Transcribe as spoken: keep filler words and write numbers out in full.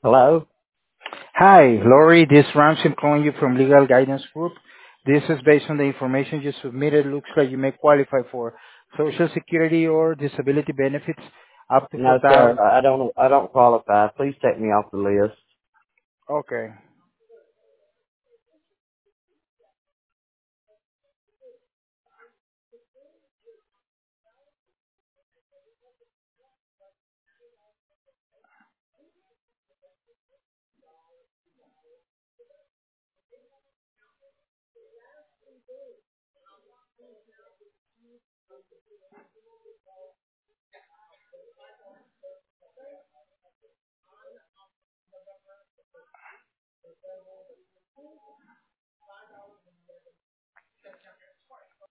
Hello? Hi, Lori. This is Ramsey. I'm calling you from Legal Guidance Group. This is based on the information you submitted. Looks like you may qualify for Social Security or disability benefits up to No, sir. four thousand. I don't. I don't qualify. Please take me off the list. Okay.